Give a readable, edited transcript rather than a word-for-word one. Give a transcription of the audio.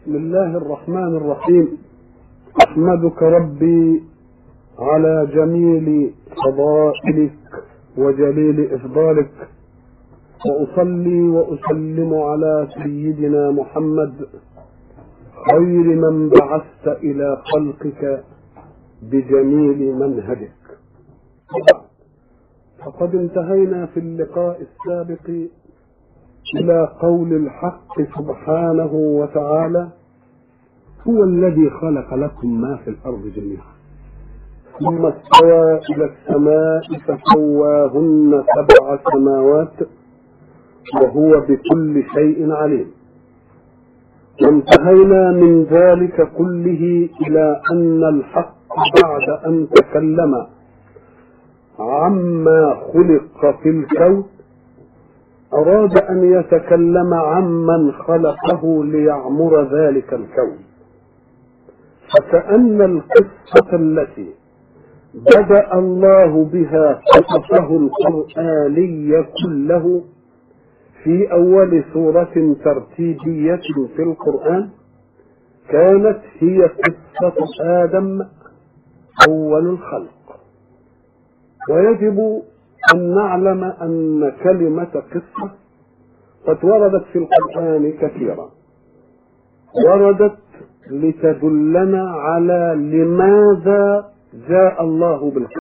بسم الله الرحمن الرحيم. أحمدك ربي على جميل فضائلك وجليل إفضالك، وأصلي وأسلم على سيدنا محمد خير من بعثت إلى خلقك بجميل منهجك. فقد انتهينا في اللقاء السابق إلى قول الحق سبحانه وتعالى: هو الذي خلق لكم ما في الأرض جميعا ثم استوى إلى السماء فسواهن 7 سماوات وهو بكل شيء عليم. وانتهينا من ذلك كله إلى أن الحق بعد أن تكلم عما خلق في الكون أراد أن يتكلم عمن خلقه ليعمر ذلك الكون، فكأن القصة التي بدأ الله بها قصصه القرآني كله في أول سورة ترتيبية في القرآن كانت هي قصة آدم أول الخلق. ويجب أن نعلم أن كلمة قصة قد وردت في القرآن كثيرا، وردت لتدلنا على لماذا جاء الله بالقصة.